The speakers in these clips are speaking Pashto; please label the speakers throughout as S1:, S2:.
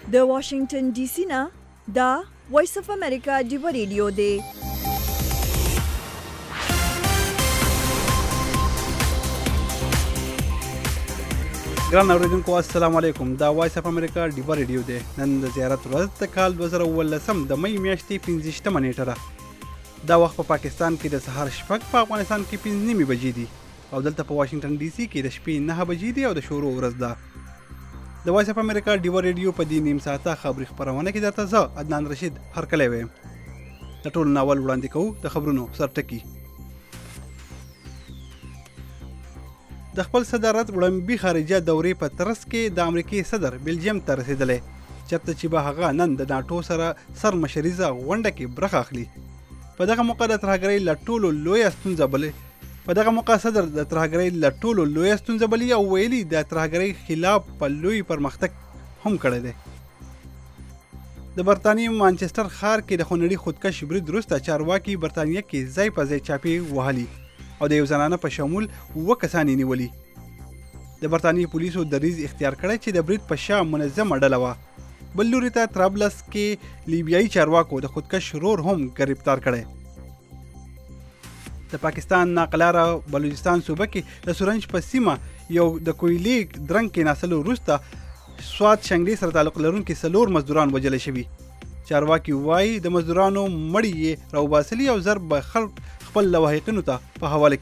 S1: د واشنگټن ډي سي نه دا وایس اف امریکا ډیو ریډیو دی.
S2: ګران اوریدونکو السلام علیکم. دا وایس اف امریکا ډیو ریډیو دی. نن د زیارت ورځ د کال 2019 د مې میاشتې 15 نیټه ده. دا وخت په پاکستان کې د سهار شپږ، په افغانستان کې 5 بجې دي او دلته په واشنگټن ډي سي کې د شپې 9 بجې دي او د شروع ورځ ده. د وایس اف امریکا ډیو ریډیو په دې نیم ساعته خبري خبرونه کې درته زه عدنان رشید هرکلی وایم. د ټولو ناول وړاندې کوو د خبرونو سرټکي. د خپل صدارت وړاندې خارجه دورې په ترڅ کې د امریکای صدر بلجیم ته رسیدلی، چېرته چې به هغه نن د ناټو سره سرمشریزه غونډه کې برخه اخلي. په دغه موقع د ترهګرۍ له ټولو لویه ستونزه بلې په دغه موقع صدر د ترهګرۍ له ټولو لویه ستونزه بلې او ویلي د ترهګرۍ خلاف په لوی پرمختګ هم کړی دی. د برطانیې مانچسټر ښار کې د خونړي خودکش برید وروسته چارواکي برطانیه کې ځای په ځای چاپې وهلي او د یو زنانه په شمول 7 کسان یې نیولي. د برطانیې پولیسو دریځ اختیار کړی چې د برید په شا منظمه ډله وه. بل لوري ته طرابلس کې لیبیایي چارواکو د خودکش رور هم گرفتار کړی. د پاکستان ناقلاره بلوچستان صوبه کې د سورنج په سیمه یو د کویلې درنګ کې ناسلو وروسته سوات شنګلې سره تعلق لرونکي 4 مزدوران وژل شوي. چارواکي وایي د مزدورانو مړي یې راوباسلي او زر به خلک خپل لواحقینو ته په حواله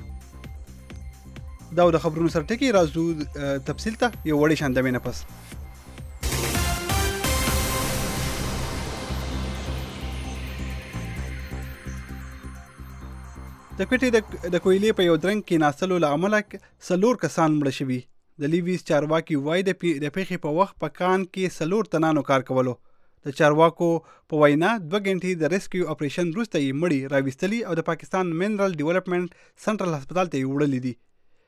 S2: کړي. دا د خبرونو سرټکي راځو تفصیل ته یو وړې شاندامې نه پس. د کوټې د کویلې په یو درنګ کې ناستلو له امله 4 کسان مړه شوي. د لیویس چارواکي وایي د پیښې په وخت په کان کې 4 تنانو کار کولو. د چارواکو په وینا 2 غنټې د ریسکیو اپریشن وروسته یې مړي راویستلي او د پاکستان منرل ډیولپمنٹ سنټرل هسپتال ته یې وړلي دي.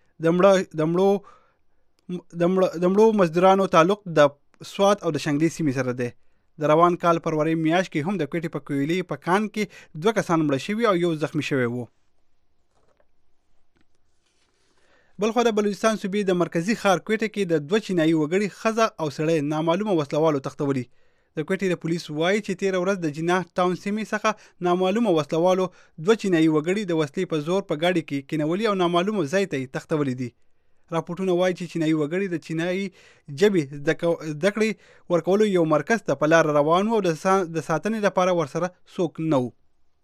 S2: د مړو مزدورانو تعلق د سوات او د شنګلې سیمې سره دی. د روان کال فروری میاشت کې هم د کوټې په کویلې په کان کې 2 کسان مړه شوي او یو زخمی شوی وو. بلخوا د بلوچستان صوبې د مرکزي ښار کوټه کې د 2 چینایي وګړي ښځه او سړی نامعلومه وسلوالو تښتولي. د کوټې د پولیس وایي چې 13 ورځ د جناح ټاون سیمې څخه نامعلومه وسلوالو 2 چینایي وګړي د وسلې په زور په ګاډي کې کینولي او نامعلومه ځای ته یې تښتولي دي. راپورټونه وایي چې چینایي وګړي د چینایي ژبې زده کړې ورکولو یو مرکز ته په لار روان وو او د ساتنې لپاره ورسره څوک نه وو.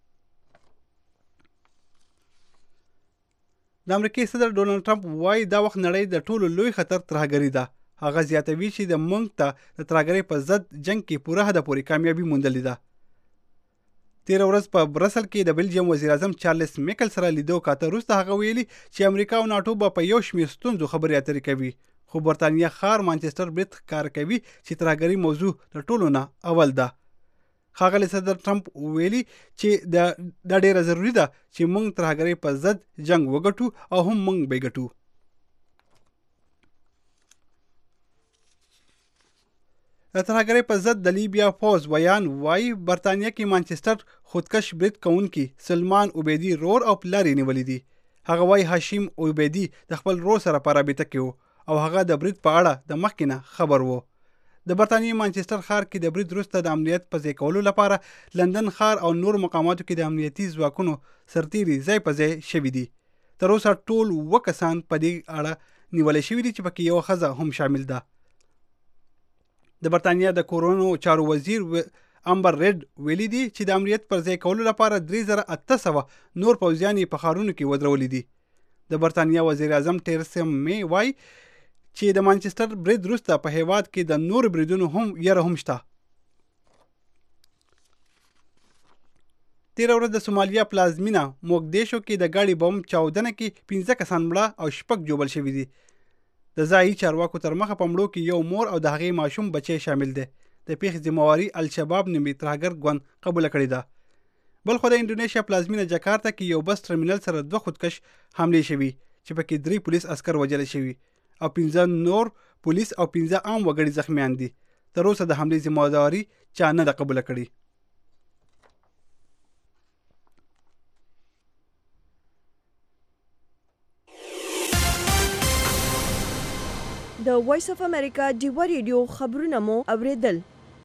S2: د امریکای صدر ډونالډ ټرمپ وایي دا وخت نړۍ د ټولو لوی خطر ترهګري ده. هغه زیاتوي چې د موږ ته د ترهګرۍ په ضد جنگ کې پوره حد پورې کامیابي موندلې ده. 13 ورځ په برسل کې د بلجیم وزیر اعظم چارلس میکل سره لیدو کاته وروسته هغه ویلي چې امریکا او ناټو به په یو شمېر ستونزو خبرې اترې کوي، خو برطانیه ښار مانچسټر برید ښکاره کوي چې ترهګري موضوع د ټولو نه اول ده. ښاغلی صدر ټرمپ ویلي چې دا ډیره ضروري ده چې موږ ترهګرۍ په ضد جنگ وګټو او هم موږ به ګټو. د ترهګرۍ په ضد د لیبیا پوز ویان وایي برطانیه کې مانچسټر خودکش برید کوونکي سلمان عبیدي رور او پلار یې نیولي دي. هغه وایي هاشم عبیدي د خپل رور سره په رابطه کې و او هغه د برید په اړه د مخکې نه خبر و. د برطانیې مانچسټر ښار کې د برید وروسته د امنیت په ځای کولو لپاره لندن ښار او نور مقاماتو کې د امنیتي ځواکونو سرتیري ځای په ځای شوي دي. تر اوسه ټول 7 کسان په دې اړه نیولای شوي دي چې پکې یو ښځه هم شامل ده. د برطانیه د کورونو چارو وزیر امبر ریډ ویلي دي چې د امنیت پر ځای کولو لپاره 3800 نور پوځیان یې په ښارونو کې ودرولي دي. د برطانیه وزیر اعظم ټیرسا مې وایي چې د مانچسټر برید وروسته په هیواد کې د نور بریدونو هم یره هم شته. 13 ورځ د سومالیا پلازمینه موګدیشو کې د ګاډي بم چاودنه کې 15 کسان مړه او 6 جوبل شوي دي. د ځایي چارواکو تر مخه په مړو کې یو مور او د هغې ماشوم بچی شامل دی. د پیښې ذمہواري الشباب نومي ترهګر ګوند قبول کړې ده. بلخو د انډونیشیا پلازمینه جکارتا کې یو بس ټرمینل سره 2 خودکش حملې شوي چې پکې 3 پولیس عسکر وژل شوي او 15 نور پولیس او 15 عام وګړي زخمیان دي. تر اوسه د حملې ذمہواري چا نه ده قبول کړې.
S1: د وایس اف امریکا ډیوا ریډیو خبرونه مو اوریدل.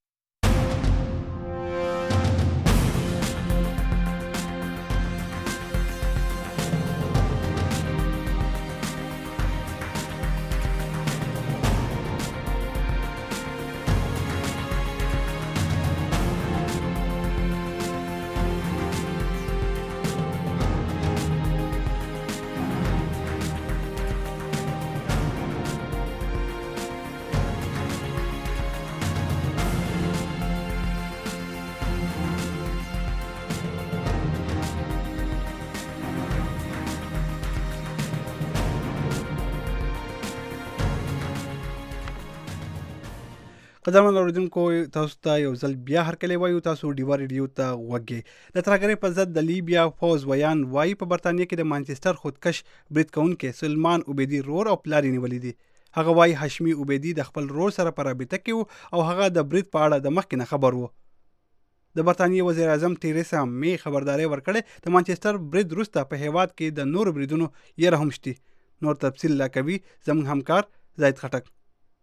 S2: قدرمن اوریدونکو تاسو ته یو ځل بیا هرکلی وایو تاسو ډیوا ریډیو ته غوږی د ترهګرۍ پر ضد د لیبیا پوز ویان وایي په برطانیه کې د مانچسټر خودکش برید کوونکی سلمان عبیدي رور او پلار یې نیولي دي. هغه وایي هاشمي عبیدي د خپل رور سره په رابطه کې و او هغه د برید په اړه د مخکې نه خبر و. د برطانیې وزیر اعظم تیریسا می خبرداری ورکړې د مانچسټر برید وروسته په هیواد کې د نورو بریدونو یره هم شته. نور تفصیل لا کوي زموږ همکار زاید خټک.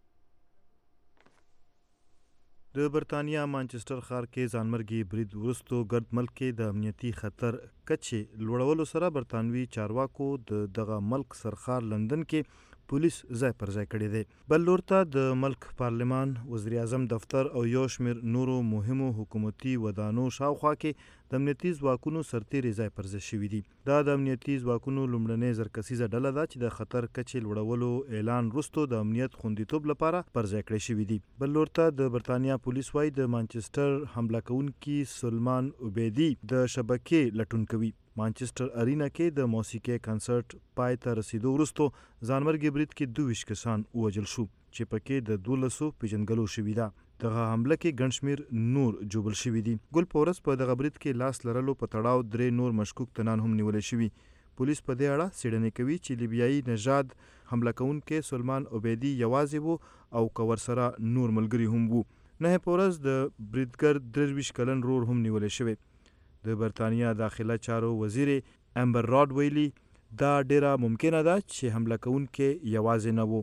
S3: د برطانیا مانچسټر ښار کې ځانمرګي برید وروستو ګرد ملک کې د امنیتي خطر کچې لوړولو سره برطانوي چارواکو د دغه ملک سرخار لندن کې پولیس ځای پر ځای کړی دی. بل لور ته د ملک پارلمان، وزیر اعظم دفتر او یو شمېر نورو مهمو حکومتي ودانو شاوخوا کې د امنیتي ځواکونو سرتیري ځای پر ځای شوي دي. دا د امنیتي ځواکونو لومړنۍ زرکسیزه ډله ده چې د خطر کچې لوړولو اعلان وروستو د امنیت خوندیتوب لپاره پر ځای کړی شوي دي. بل لور ته د برطانیا پولیس وايي د مانچسټر حمله کوونکي سلمان عبیدي د شبکې لټون کوي. مانچسټر ارینا کې د موسیقي کنسرت پای ته رسیدو وروستو ځانمرګي برید کې 22 کسان ووژل شو چې پکې د 12 پیژنګلو شوي ده. دغه حمله کې ګڼ شمېر نور جوبل شوي دي. ګل په ورځ په دغه برید کې لاس لرلو په تړاو 3 نور مشکوک تنان هم نیولای شوي. پولیس په دې اړه څېړنې کوي چې لیبیایي نژاد حمله کوونکی سلمان عبیدي یوازې و او که ورسره نور ملګري هم وو. نه په ورځ د بریدګر 23 کلن رور هم نیولای شوی. د برطانیا داخله چارو وزیر امبر راد ویلي دا ډیره ممکنه ده چې حمله کوونکی یوازې نه وو.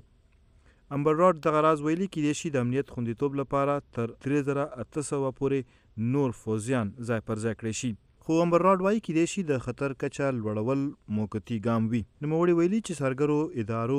S3: امبر راد دغه راز ویلي کېدای شي د امنیت خوندیتوب لپاره تر 3800 پورې نور فوزیان ځای پر ځای کړی شي. خو امبر راد وایي کېدای شي د خطر کچه لوړول موقتي ګام وي. نوموړي ویلي چې سرګرو ادارو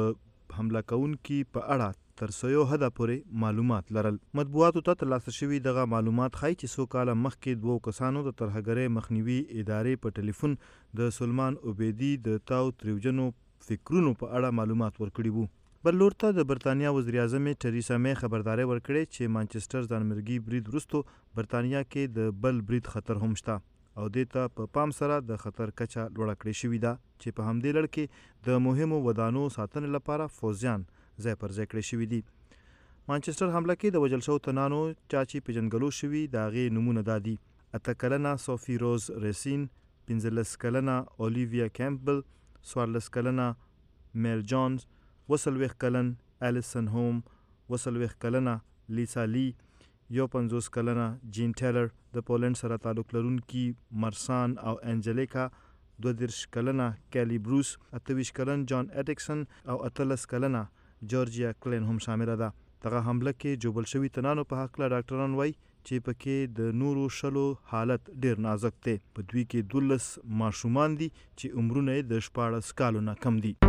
S3: د حمله کوونکي په اړه تر سیو حده پورې معلومات لرل. مطبوعاتو ته ترلاسه شوي دغه معلومات ښایي چې څو کاله مخکې 2 کسانو د ترهګرۍ مخنیوي ادارې په ټلیفون د سلمان عبیدي د تاو تریوجنو فکرونو په اړه معلومات ورکړي وو. بل لور ته د برطانیا وزیر اعظم تریسا می خبرداری ورکړې چې مانچسټر ځانمرګي برید وروستو برطانیا کې د بل برید خطر هم شته او دې ته په پام سره د خطر کچه لوړه کړې شوې ده چې په همدې لړ کې د مهمو ودانو ساتنې لپاره فوزیان ځای پر ځای کړی شوي دي. مانچسټر حمله کې د وژل شوو تنانو چا چې پیژنګلو شوي د هغې نومونه دا دي: 8 کلنه صوفي روز ریسین، 15 کلنه اولیویا کیمپبل، 14 کلنه میل جونز، 40 کلن الیسن هوم، 40 کلنه لیسا لی، 50 کلنه جین ټیلر، د پولند سره تعلق لرونکي مرسان او انجلیکا، 32 کلنه کیلی بروس، 28 کلن جان اټیکسن او 18 کلنه جورجیا کلین هم شامله ده. دغه حمله کې جوبل شوي تنانو په هکله ډاکټران وایي چې پکې د نورو 10 حالت ډیر نازک دی. په دوی کې 12 ماشومان دي چې عمرونه یې د 14 کالو نه کم دي.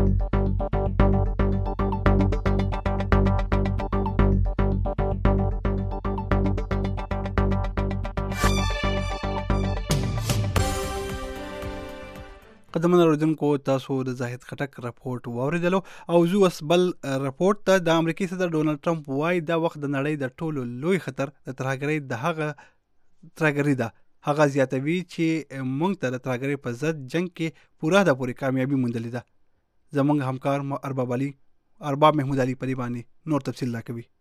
S2: قدمن اوریدونکو تاسو د زاهد خټک راپورټ واوریدلو او زو اوس بل راپورټ ته د امریکای صدر ډونالد ټرمپ وايي دا وخت د نړۍ د ټولو لوی خطر د ترهګرۍ د هغه ترهګرۍ ده. هغه زیاتوي چې موږ ته د ترهګرۍ په ضد جنگ کې پوره د پوری کامیابی موندلې ده. زموږ همکار ارباب محمود علي په دې باندې نور تفصیل لا کوي.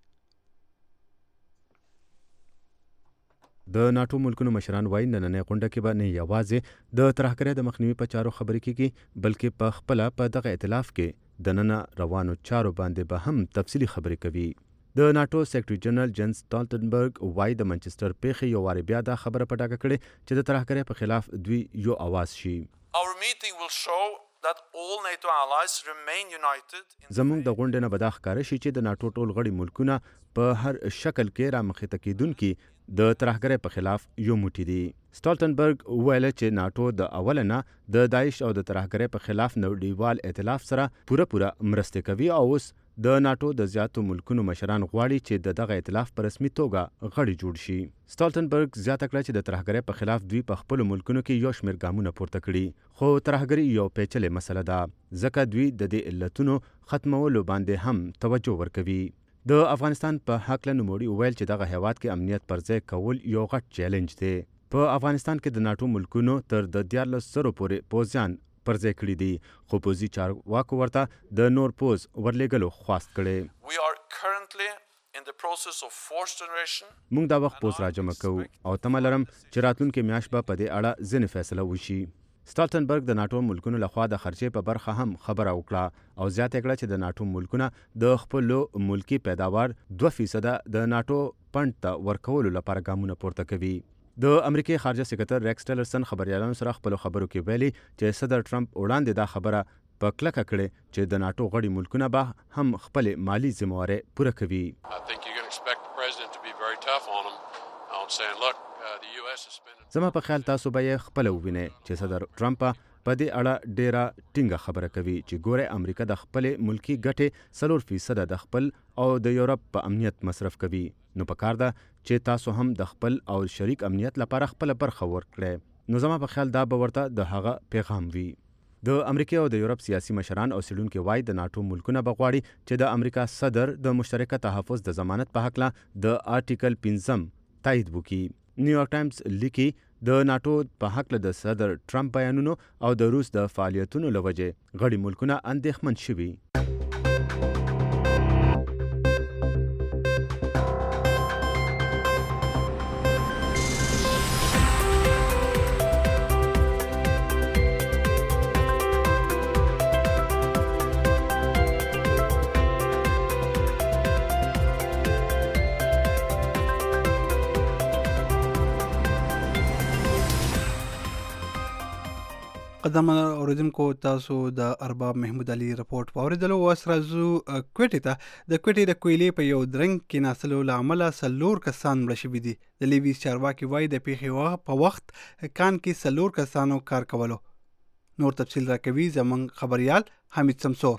S4: د ناتو ملکونو مشران وایي نننۍ غونډه کې به نه یوازې د ترهګرۍ د مخنیوي په چارو خبرې کیږي بلکې په خپله په دغه ائتلاف کې د ننه روانو چارو باندې به هم تفصیلي خبرې کوي. د ناتو سیکرټري جنرال جنس سټالټنبرګ وایي د منچسټر پیښې یو وارې بیا دا خبره په ډاګه کړې چې د ترهګرۍ په خلاف دوی یو اواز شي.
S5: Our meeting will show that all NATO allies remain united.
S4: زموږ د غونډې نه به دا ښکاره شي چې د ناټو ټول غړي ملکونه په هر شکل کې رامخې ته کېدونکي د ترهګرۍ په خلاف یو موټی دي. سټالټنبرګ وویل چې ناټو د اول نه د داعش او د ترهګرۍ په خلاف نړیوال ائتلاف سره پوره مرسته کوي او اوس د ناټو د زیاتو ملکونو مشران غواړي چې دغه ائتلاف په رسمي توګه غړي جوړ شي. سټالټنبرګ زیاته کړه چې د ترهګرۍ په خلاف دوی په خپل ملکونو کې یو شمېر ګامونه پورته کړي، خو ترهګري یو پیچلې مسله ده ځکه دوی د دې علتونو ختمولو باندې هم توجه ورکوي. د افغانستان په هکله نوموړي وویل چې دغه هیواد کې امنیت پر ځای کول یو غټ چیلنج دی. په افغانستان کې د ناټو ملکونو تر د 1400 پورې پوځیان پر ځای کړي دي، خو پوځي چارواکو ورته د نور پوځ ورلېږلو خواست کړی.
S5: We are currently in the process of force generation.
S4: موږ دا وخت پوځ راجمع کوو او تمه لرم چې راتلونکې میاشت به په دې اړه ځینې فیصله وشي. سټالټنبرګ د ناټو ملکونو لخوا د خرچې په برخه هم خبره وکړه او زیاته کړه چې د ناټو ملکونه د خپلو ملکی پیداوار 2% د ناټو فند ته ورکولو لپاره ګامونه پورته کوي. د امریکای خارجه سکرټر ریکس ټیلرسن خبريالانو سره خپل خبرو کې ویلي چې صدر ټرمپ وړاندې دا خبره په کلکه کړې چې د ناټو غړي ملکونه به هم خپل مالی ذمہواري پوره کوي. زما په خیال تاسو به خپل ووینئ چې صدر ټرمپ په دې اړه ډیره ټینګه خبره کوي چې ګوره امریکا د خپل ملکی ګټې 4% د خپل او د یورپ په امنیت مصرف کوي، نو پکار ده چې تاسو هم د خپل او شریک امنیت لپاره خپل برخه ورکړئ. نو زما په خیال دا به ورته د هغه پیغام وي. د امریکا او د یورپ سیاسي مشران او سیډونکو وای د ناټو ملکونه بغواړي چې د امریکا صدر د مشترکه تحفظ د ضمانت په حق له د آرټیکل 15 تایید وکړي. نیویارک ټایمز لیکي د ناټو په حق له د صدر ټرمپ بیانونو او د روس د فعالیتونو لوجه غړي ملکونه اندېښمن شوي.
S2: قدم اوریدونکو تاسو د ارباب محمود علي رپورت واوریدلو. اوس راځو کوټې ته. د کوټې د کویلې په یو درنګ کې ناسلو له امله 4 کسان مړه شوي دي. د لیویس چارواکي وایي د پیښې په وخت کان کې 4 کسانو کار کولو. نور تفصیل راکوي زموږ خبريال حمید سمسور.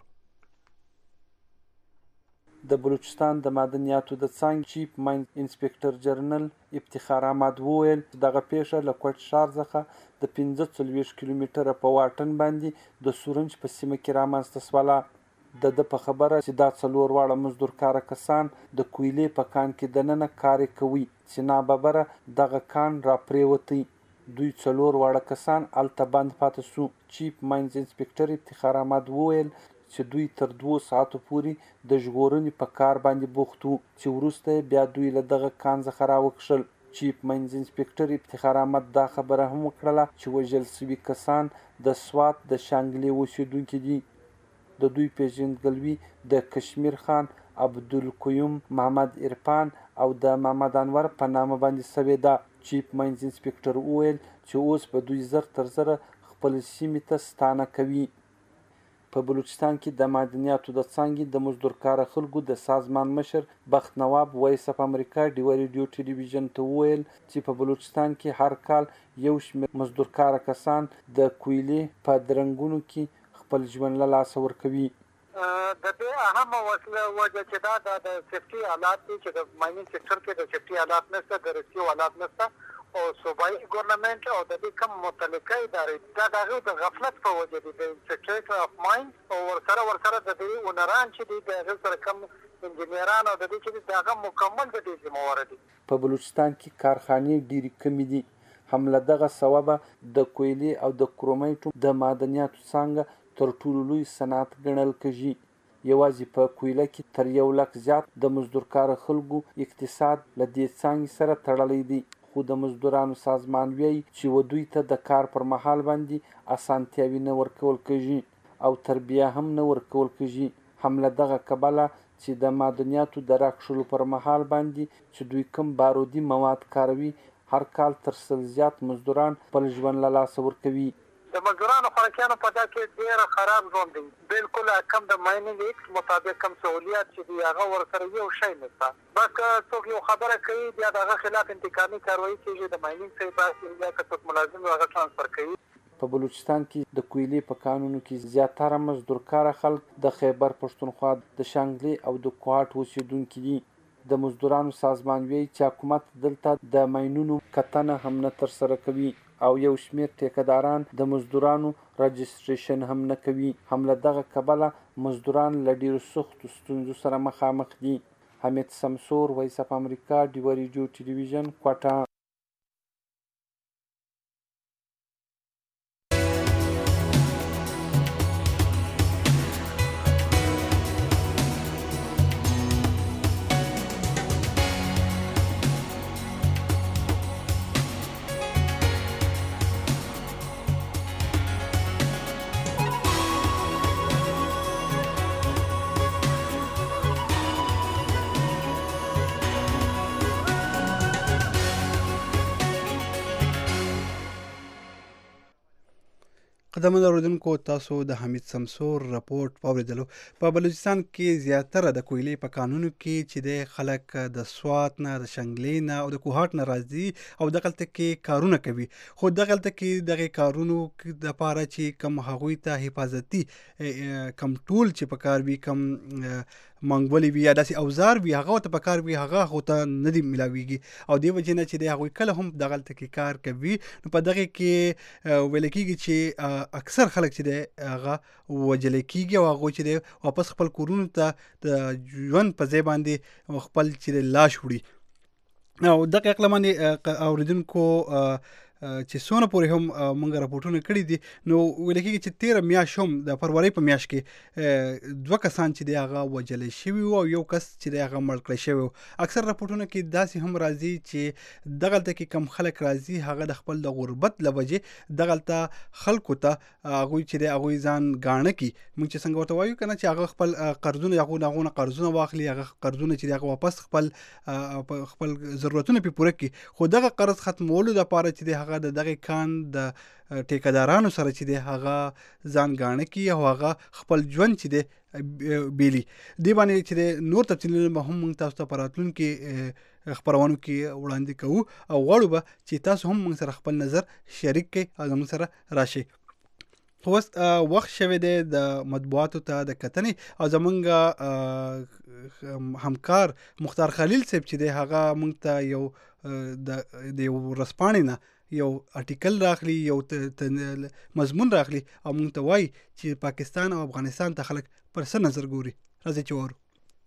S6: د بلوچستان د معدنیاتو د څانګې چیف ماین انسپکټر جنرال افتخار احمد وویل دغه پیښه له کوټ ښار څخه د 45 کیلومتره په واټن باندې د سورنج په سیمه کې رامنځته شوله. د په خبره چې دا 4 واړه مزدورکاره کسان د کویلې په کان کې دننه کار کوي چې ناببره دغه کان را پریوتی. دوی 4 واړه کسان الته بند پاتې شو. چیف ماینز انسپکټر افتخار احمد وویل چې دوی تر 2 ساعتو پورې د ژغورنې په کار باندې بوخت وو چې وروسته بیا دوی له دغه کان څخه راوکښل. چیف ماینز انسپکټر افتخار احمد دا خبره هم وکړله چې وژل شوي کسان د سوات د شانګلې اوسېدونکي دي. د دوی پیژندګلوي د کشمیر خان، عبدالقیوم محمد عرفان او د محمد انور په نامه باندې شوې ده. چیف ماینز انسپکټر وویل چې اوس به دوی زر تر زره خپل سیمې ته ستانه کوي. په بلوچستان کې د معدنیاتو د څانګې د مزدورکاره خلکو د سازمان مشر بخت نواب وایس اف امریکا ډیو ریډیو ټلویزیون ته وویل چې په بلوچستان کې هر کال یو شمېر مزدورکاره کسان د کویلې په درنګونو کې خپل ژوند له لاسه ورکوي.
S7: د دې اهمه وجه چې دا د سیفټي حالات دي چې د ماینینګ سیکټر کې د سیفټي حالات نشته، د ریسکیو حالات نشته او صوبایي ګورنمنت او د دې کوم متعلقه ادارې دا د هغوی د غفلت په وجه دي. د انسپکټریټ اف ماینز او ورسره د دې اونران چې دي د هغوی سره کوم انجینران او د دې چې دي د هغه مکمل د دې ذمهواره دي.
S6: په بلوچستان کې کارخانې ډېرې کمې دي. هم له دغه سببه د کویلې او د کرومایټو د معدنیاتو څانګه تر ټولو لوی صنعت ګڼل کېږي. یوازې په کویله کې تر 1 لک زیات د مزدورکاره خلکو اقتصاد له دې څانګې سره تړلی دی. خو د مزدورانو سازمان وایي چې دوی ته د کار پر مهال باندې اسانتیاوي نه ورکول کېږي او تربیه هم نه ورکول کېږي. هم له دغه کبله چې د معدنیاتو د راکښلو پر مهال باندې چې دوی کوم بارودي مواد کاروي هر کال تر 100 زیات مزدوران خپل ژوند له لاسه ورکوي.
S7: د مزدورانو خوراکیانو په دا کې ډېر خراب ژوند دی. بالکل کم د مایننګ ایکټ مطابق کم سہولیات چې دي هغه ورسره یو شی نشته. بس که څوک یو خبره کوي بیا د هغه خلاف انتقامي کاروایي کېږي، د مایننګ صاحب باسي یا که څوک ملازم وي هغه ټرانسفر کوي.
S6: په بلوچستان کې د کویلې په کانونو کې زیاتره مزدورکاره خلک د خیبر پښتونخوا د شانګلې او د کوهاټ اوسېدونکي دي. د مزدورانو سازمان وایي چې حکومت دلته د ماینونو کتنه هم نه ترسره کوي او یو شمېر ټیکهداران د مزدورانو رجسټریشن هم نه کوي. هم له دغه کبله مزدوران له ډېرو سختو ستونزو سره مخامخ دي. حمید سمسور، وایس اف امریکا، ډیوه ریډیو ټلویزیون، کوټه.
S2: قدمونه اوریدونکو، تاسو د حمید سمسور راپورټ واوریدلو. په بلوچستان کې زیاتره د کویلې په کانونو کې چې د خلک د سوات نه، د شنګلې نه او د کوهاټ نه راځي او دغلته کې کارونه کوي. خو دغلته کې دغه کارونو دپاره چې کم هغوی ته حفاظتي کم ټول چې په کار وي، کم منګولې وي یا داسې اوزار وي، هغه ورته په کار وي، هغه خو ته نه دي میلاویږي. او دې وجې نه چې د هغوی کله هم دغلته کې کار کوي، نو په دغه کې ویل کېږي چې اکثر خلک چې دی هغه وجل کېږي او هغوی چې دی واپس خپل کورونو ته د ژوند په ځای باندې خپل چې دی لاش وړي. او دغه عقله باندې اورېدونکو چې څونه پورې هم موږ راپورټونه کړي دي، نو ویل کېږي چې 13 میاشت هم د فروری په میاشت کې 2 کسان چې دی هغه وجلی شوي وو او یو کس چې دی هغه مړ کړی شوی وو. اکثر راپورټونه کې داسې هم راځي چې دغلته کې کم خلک راځي، هغه د خپل د غربت له وجې دغلته خلکو ته هغوی چې دی هغوی ځان ګاڼه کي. موږ چې څنګه ورته وایو که نه، چې هغه خپل قرضونه هغو نه قرضونه واخلي، هغه قرضونه چې دی هغه واپس خپل ضرورتونه پرې پوره کړي. خو دغه قرض ختمولو دپاره چې دی هغه د دغه کان د ټیکهدارانو سره چې دی هغه ځان ګاڼه کي او هغه خپل ژوند چې دی بیلي. دې باندې چې دی نور تفصیلونه به هم موږ تاسو ته په راتلونکي خپرونو کې وړاندې کوو او غواړو به چې تاسو هم موږ سره خپل نظر شریک کړئ او زموږ سره راشئ. خو اوس وخت شوی دی د مطبوعاتو ته د کتنې او زمونږ همکار مختار خلیل صاحب چې دی هغه موږ ته یو د یو ورځپاڼې نه یو آرټیکل راخلی، یو مضمون راخلی او موږ ته وایي چې پاکستان او افغانستان ته خلک پر څه نظر ګوري. راځئ چې وورو.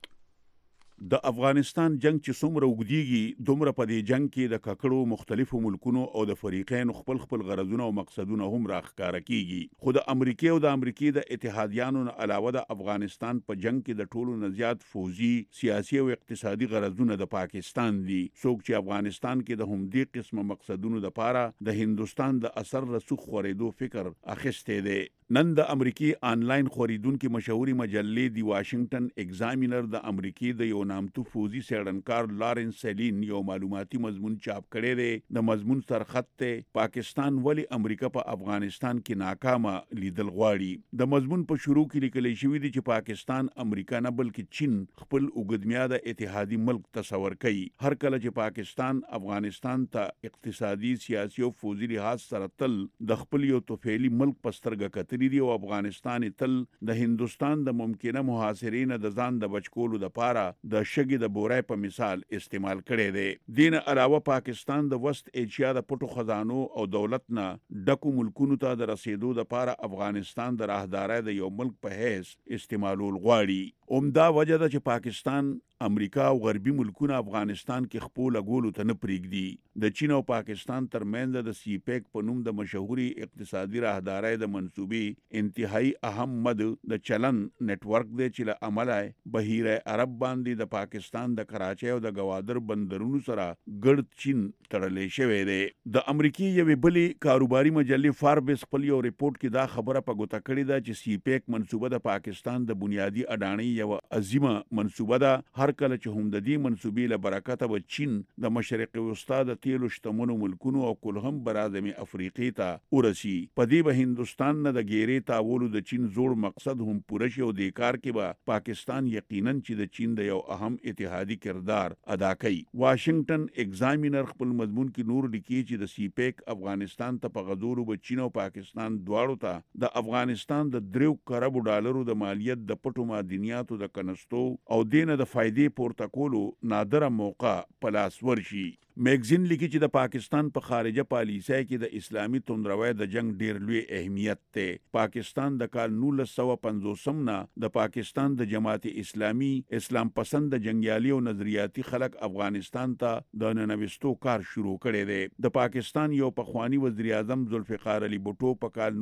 S8: د افغانستان جنگ چې څومره اوږدیږي، دومره په دې جنگ کې د ککړو مختلفو ملکونو او د فریقینو خپل خپل غرضونه او مقصدونه هم راښکاره کیږي. خو د امریکای او د امریکای د اتحادیانو نه علاوه د افغانستان په جنگ کې د ټولو نه زیات فوجي، سیاسي او اقتصادي غرضونه د پاکستان دي. څوک چې افغانستان کې د همدې قسمه مقصدونو لپاره د هندوستان د اثر رسوخ خورېدو فکر اخیستی دی. نن د امریکای آنلاین خوریدونکو مشهوري مجلې دی واشنگټن ایگزامینر د امریکای د یو نامتو فوزي څېړنکار لارنس سیلین یو معلوماتي مضمون چاپ کړی دی. د مضمون سرخط ته پاکستان ولی امریکا په افغانستان کې ناکامه لیدل غواړي. د مضمون په شروع کې لیکل شوی دی چې پاکستان امریکا نه بلکې چین خپل اوږدمیاده اتحادي ملک تصور کوي. هر کله چې پاکستان افغانستان ته اقتصادي، سیاسي او فوزي لحاظ سره تل د خپل یو توفیلي ملک په سترګه کتلي دی او افغانستان تل د هندوستان د ممکنه محاصرې نه د ځان د بچ کولو لپاره د شګې د بورای په مثال استعمال کړي دی. دین علاوه پاکستان د وست ایشیا د پټو خزانو او دولت نه ډکو ملکونو ته د رسیدو لپاره افغانستان د راهدارۍ د یو ملک په حیث استعمالول غواړي. عمده وجه ده چې پاکستان، امریکا او غربي ملکونه افغانستان کې خپل غولو ته نه پریږدي. د چین او پاکستان ترمنځ د سی پیک په نوم د مشهوري اقتصادي راهدارۍ د منسوبي انتهایی اهم مد د چلن نت ورک دی چې له عمله بحیره عرب باندې د پاکستان د کراچۍ او د گوادر بندرونو سره ګرد چین تړلې شوی دی. د امریکای یوې بلې کاروباري مجلې فاربس خپل یو ریپورت کې دا خبره په ګوته کړې ده چې سی پیک منسوبه د پاکستان د بنیادی اډانۍ یو عظیمه منسوبه ده. هر کله چې هم د دې منسوبې له برکته به چین د مشرق وسطا د تیلو شتمنو ملکونو او کلهم برادمي افریقې ته ورسی. په دې به هندستان نه د ګیرې تاولو د چین زوړ مقصد هم پوره شي او د کار کې به پاکستان یقینا چې د چین د یو اهم اتحادي کردار ادا کوي. واشنگټن ایگزامینر خپل مضمون کې نور لیکي چې د سی پیک افغانستان ته په غزورو به چین او پاکستان دواړو ته د افغانستان د 3 کروڑ ډالرو د مالیت د پټو معدنیاتو د کنستو او دینه د فائدې پورته کولو نادره موقع په لاس ورشي. میگزین لیکي چې د پاکستان په خارجه پالیسۍ کې د اسلامي توندروي د جنگ ډیر لوی اهمیت ته. پاکستان د کال 1950 نه د پاکستان د جماعت اسلامي اسلام پسند جنگیالي او نظریاتي خلک افغانستان ته د ننوستو کار شروع کړي دي. د پاکستان یو پخوانی وزیر اعظم ذوالفقار علي بوټو په کال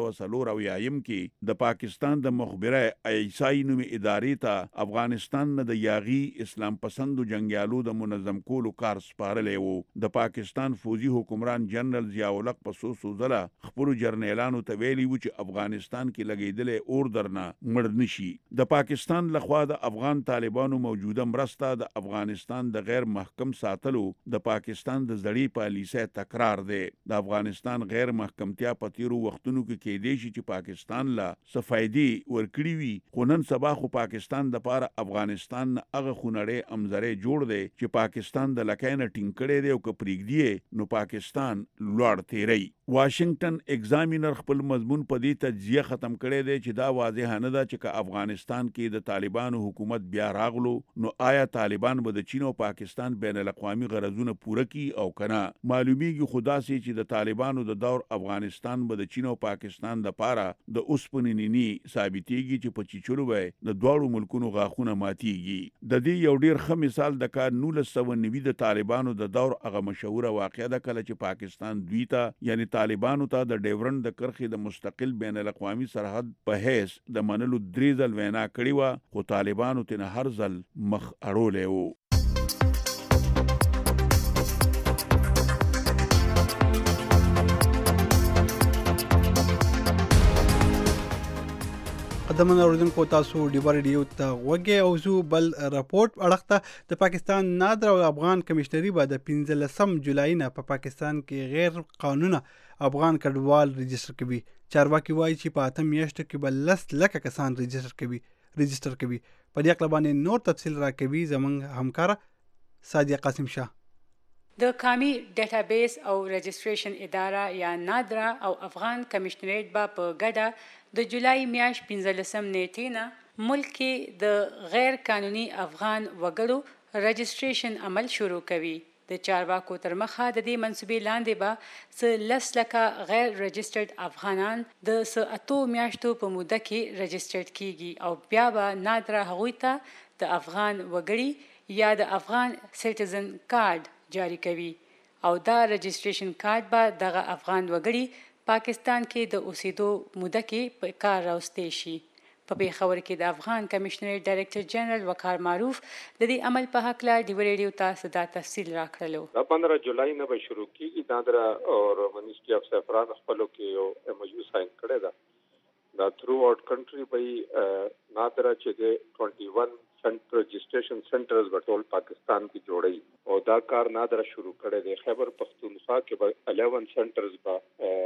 S8: 1940 کې د پاکستان د مخبره ایسای نومي ادارې ته افغانستان نه د یاغي اسلام پسند جنگیالو د منظم کولو کار سپارل. د پاکستان فوجي حکمران جنرال ضیاء الحق په سوسو ځله خپل جرنیلانو ته ویلي و چې افغانستان کې لګیدلې اوردر نه مړ نشي. د پاکستان لخوا د افغان طالبانو موجوده مرسته د افغانستان د غیر محکم ساتلو د پاکستان د زړی پالیسۍ تکرار دی. د افغانستان غیر محکمتیا په تیرو وختونو کې کېدې شي چې پاکستان لا صفایدي ورکړي وي، خو نن سبا خو پاکستان د پاره افغانستان هغه خونړې امزره جوړ دی چې پاکستان د لکاینه ټینګ کړي دی او که پریږدي نو پاکستان لوړ تیری. واشنگټن ایگزامینر خپل مضمون په دې تجزیه ختم کړي دی چې دا واضح نه ده چې که افغانستان کې د طالبانو حکومت بیا راغلو نو آیا طالبان به د چین او پاکستان بین الاقوامي غرضونه پوره کړي او کنه. معلومیږي خدا سي چې د طالبانو د دور افغانستان به د چین او پاکستان د پاره د اوسپنې نینی ثابتېږي چې په چیچلو به د دواړو ملکونو غاښونه ماتيږي. د دې یو ډیر ښه مثال د کال 1990 د طالبانو د دور هغه مشهوره واقعه ده کله چې پاکستان دوی ته یعنی طالبانو ته د ډیورنډ د کرښې د مستقل بین الاقوامي سرحد په حیث د منلو 3 ځل وینا کړې وه، خو طالبانو ته هر ځل مخ اړولی و.
S2: قدمن اوریدونکو تاسو ډیبا ریډیو ته وګورئ او زو بل راپورټ اړخته د پاکستان نادر او افغان کمشنري به د 15 جولای نه په پاکستان کې غیر قانوني افغان کډوال رجسټر کوي. چارواکي وایي چې په 8 میاشتو کې به 10 لک کسان رجسټر کوي. په دې اړه باندې نور تفصیل راکوي زموږ همکار سادیه قاسم شاه.
S9: د قومي ډیټابیس او رجسټریشن اداره یا نادرا او افغان کمشنریټ با په ګډه د جولای میاشت 15 نیټې نه ملک کې د غیر قانوني افغان وګړو رجسټریشن عمل شروع کوي. د چارواکو تر مخه د دې منسوبې لاندې به 10 لکه غیر رجسټرډ افغانان د 8 میاشتو په موده کې رجسټرډ کیږي او بیا به نادرا هغوی ته د افغان وګړي یا د افغان سټیزن کارت جاری کوي او دا رجسټریشن کارت به دغه افغان وګړي پاکستان کې د اوسېدو موده کې په کار راوستي شي. په پیښور کې د افغان کمشنریټ ډایریکټر جنرال وقار معروف د دې عمل په حق لا ډیو ریډیو تاسو دا تفصیل راکړلو.
S10: 15 جولای نه به شروع کیږي. نادرا او منیسټری اف سفران خپلو کې یو MOU ساين کړی دا تھرو آؤٹ کنټری به نادرا چې د 21 رجسٹریشن سنٹرز په ټول پاکستان کې جوړي او دا کار نادرا شروع کړی دی. خیبر پختونخوا کې به 11 سنٹرز به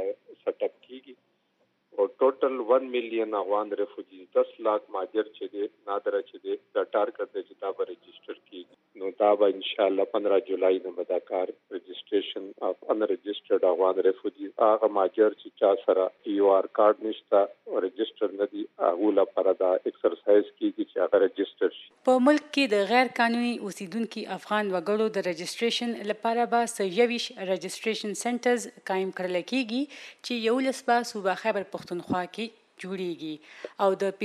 S10: سیټ اپ کیږي او ټوټل 1 میلیون افغان ریفوجی 10 लाख ماجر چې دی نادرا چې دی دا ټارګټ دی چې دا به رجسٹر کیږي. نو دا به ان شاء الله 15 جولای نه به دا کار رجسٹریشن اف ان رجسٹرډ افغان ریفوجی هغه ماجر چې چا سره POR کارت نشته او رجسٹر نه دی هغه لپاره دا ایکسرسایز کیږي چې هغه رجسٹر شي.
S9: په ملک کې د غیر قانوني اوسیدونکو افغان وګړو د رجسټریشن لپاره به 23 رجسټریشن سنټرز قائم کړل کیږي چې یو لسبه صوبه خیبر پختونخوا کې جوړیږي او د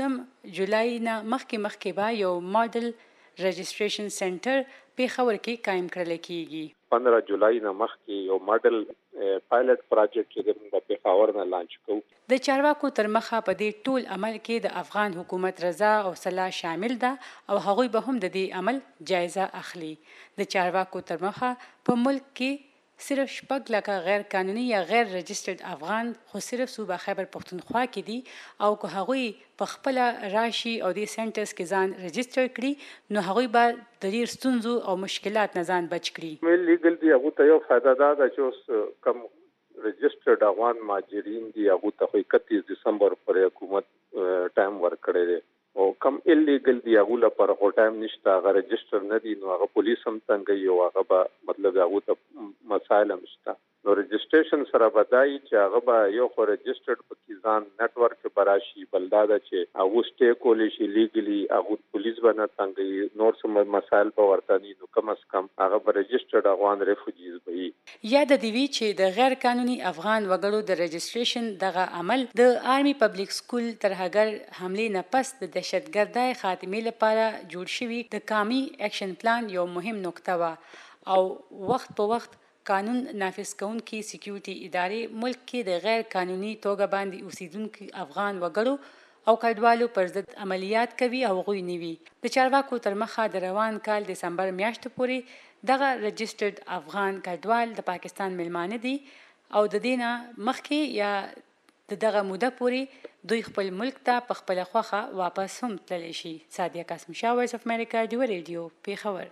S9: 15 جولای نه مخکې به یو ماډل رجسټریشن سنټر پیښور کې قائم کړل کیږي.
S10: 15 جولای نه مخکې یو ماډل پایلټ پروجیکټ چې د پیښور نه لانچ کوو.
S9: د چارواکو تر مخه په دې ټول عمل کې د افغان حکومت رضا او صلاح شامل ده او هغوی به هم د دې عمل جایزه اخلي. د چارواکو تر مخه په ملک کې صرف 6 لکه غیر قانوني یا غیر رجسټرډ افغان خو صرف صوبه خیبر پختونخوا کې دي او که هغوی په خپل راشي او د سنټرز کې ځان رجسټر کړي نو هغوی به د ډیر ستونزو او مشکلات نه ځان بچ کړي.
S10: مې لیګل دی هغه ته یو فائدہ ده چې اوس کم رجسټرډ افغان ماجرین دي هغه ته 31 دسمبر پر حکومت ټایم ورکړی دی او کم الیګل دی هغه لپاره خو ټایم نشته هغه رجسټر نه دي نو هغه پولیس هم څنګه یو هغه به مطلب هغه ته مسائل هم شته نو رجسټریشن سره بدای چې هغه به یو خو رجسټرډ په ځان نتورک براشي بلداده چې هغه سټې کولې شي لیګلی هغه پولیس باندې څنګه نور سم مسائل په ورتنی نو کم از کم هغه به رجسټرډ افغان ریفوجیز به
S9: یا د دیوی چې د غیر قانوني افغان وګړو د رجسټریشن دغه عمل د آرمي پبلک سکول ترهګر حمله نه پس د دهشتګردۍ خاتمې لپاره جوړ شوی د قومي اکشن پلان یو مهم نقطه و او وخت په وخت قانون نافذ کوونکي سکیورټي ادارې ملک کې د غیر قانوني توګه باندې اوسیدونکو افغان وګړو او کډوالو پر ضد عملیات کوي او غوي نیوي. د چارواکو تر مخه د روان کال دسمبر میاشتې پورې دغه رجسټرډ افغان کډوال د پاکستان ملمانه دي او د دینه مخکې یا دغه موده پورې دوی خپل ملک ته په خپل خوخه واپس هم تللی شي. سادیه قاسم شاه، وایس اف امریکا، ډیو ریډیو، پیښور.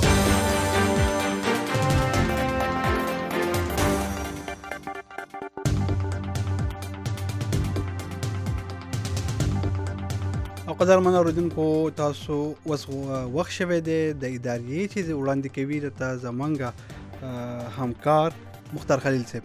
S2: او قدرمن اوریدونکو تاسو اوس وخت شوی دی د ادارې چې وړاندې کوي د زمونږ همکار مختار خلیل صاحب.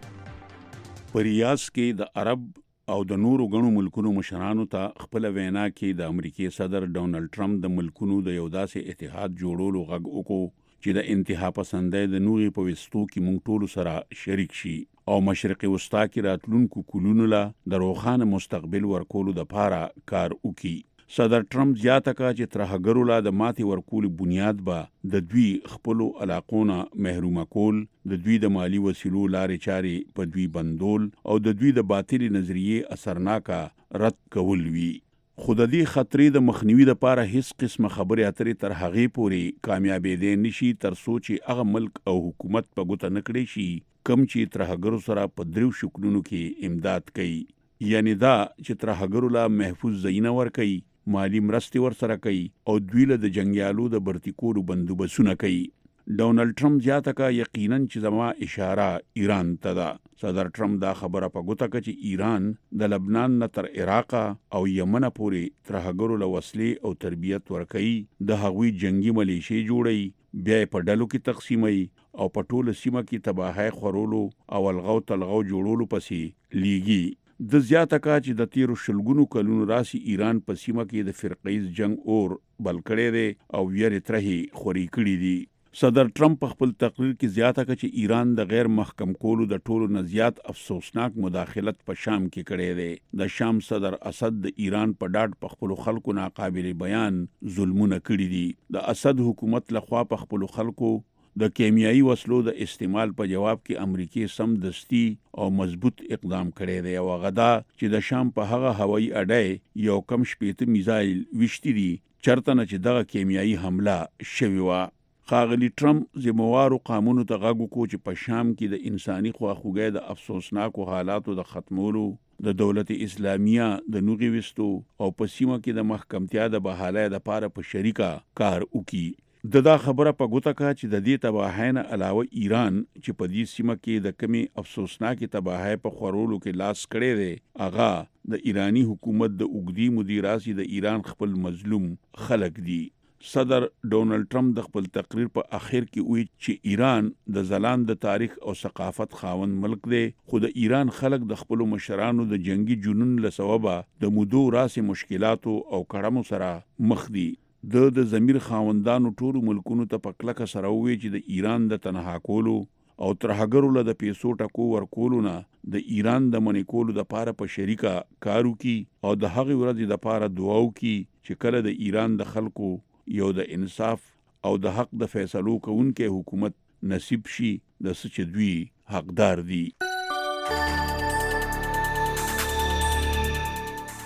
S8: په ریاض کې د عرب او د نورو غنو ملکونو مشرانو ته خپل وینا کې د امریکای صدر ډونالد ټرمپ د ملکونو د یو داسې اتحاد جوړولو غږ وکړو چې د انتها پسندۍ د نوري په وستو کې مونږ ټول سره شریک شي او مشرقي وسطا کې راتلونکو کلونو لا د روښانه مستقبل ورکولو د پاره کار وکړي. صدر ټرمپ زیاته کړه چې ترهګرو لا د ماتي ورکول بنیاد به د دوی خپل علاقونه محروم کول، د دوی د مالی وسیلو لارې چارې په دوی بندول او د دوی د باطل نظریه اثرناکه رد کول وی. خود دې خطرې د مخنیوي لپاره هیڅ قسمه خبرې اترې تر هغه پورې کامیابې دي نشي تر سوچ هغه ملک او حکومت په ګوته نکړي شي کم چې ترهګرو سره په درو شکلونو کې امداد کوي. یعنی دا چې ترهګرو لا محفوظ ځایونه ورکوي، مالی مرستې ورسره کوي او دوی له د جنگیالو د برتی کولو بندوبسونه کوي. ډونالد ټرمپ زیاته کا یقینا چې زما اشاره ایران ته ده. صدر ټرمپ دا خبره په ګوته کړه چې ایران د لبنان نه تر عراق او یمن پورې ترهګرو له وسلې او تربیت ورکوي، د هغوی جنگي ملیشې جوړي، بیا په ډلو کې تقسیموي او په ټوله سیمه کې تباہی خورولو او الغو تلغو جوړولو پسې لیږي. د زیاته کا چې د تیرو شلګونو کلونو راسي ایران په سیمه کې د فرقیز جنگ اور بل کړی دی او ویری ترهي خوري کړی دی. صدر ټرمپ په خپل تقریر کې زیاته کړه چې ایران د غیر محکم کولو د ټولو نه زیات افسوسناک مداخلت په شام کې کړی دی. د شام صدر اسد د ایران په ډاډ په خپل خلکو ناقابل بیان ظلمونه کړی دي. د اسد حکومت لخوا په خپل خلکو د کیمیاوي وسلو د استعمال په جواب کې امریکای سم دستی او مضبوط اقدام کړی دی او غدا چې د شام په هغه هوایي اډې یو کم شپېته میزایل وشتي دي چرته نه چې دغه کیمیاوي حمله شوی و. ښاغلي ټرمپ ذمہوارو قانونو ته غږ وکړو چې په شام کې د انساني خواخوږۍ د افسوسناکو حالاتو د ختمولو، د دولت اسلامیه د نوغي وستو او په سیمه کې د محکمتیا د بحالۍ لپاره په شریکه کار وکړي. دا خبره په ګوته کا چې د دې تباہۍ نه علاوه ایران چې په دې سیمه کې د کمی افسوسناکې تباہۍ په خورولو کې لاس کړی دی، هغه د ایرانی حکومت د اوږدي مدیراسي د ایران خپل مظلوم خلک دي. صدر ډونالد ټرمپ د خپل تقریر په اخر کې وی چې ایران د ځلان د تاریخ او ثقافت خاوند ملک دی، خو د ایران خلک د خپل مشرانو د جنگي جنون له سببه د مودو راسي مشکلاتو او کړمو سره مخ دي. د ضمیر خاوندانو ټولو ملکونو ته په کلکه سره وی چې د ایران د تنها کولو او ترهګرو له د پیسو ټکو ورکولو نه د ایران د منې کولو د پاره په شریکه کارو کی او د هغې ورځې د پاره دعاو کی چې کله د ایران د خلکو یو د انصاف او د حق د فیصلو کوونکې حکومت نصیب شي د څه چې دوی حقدار دي.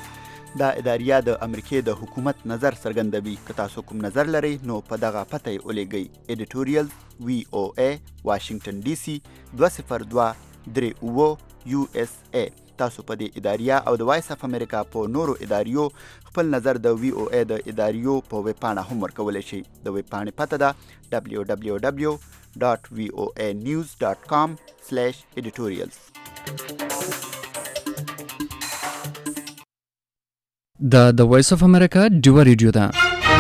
S11: دا اداریه د امریکای د حکومت نظر څرګندوي. که تاسو کوم نظر لرئ نو په دغه پته یې ولیږئ. editorial VOA واشنگټن ډي سي 202-38 USA. تاسو په دې اداریه او د وایس اف امریکا په نورو اداریو خپل نظر د VOA د اداریو په ویب پاڼه هم ورکولی شئ. د ویب پاڼې پته ده www.voanews.com/editorials.
S12: د وایس اف امریکا ډیو ریډیو ده.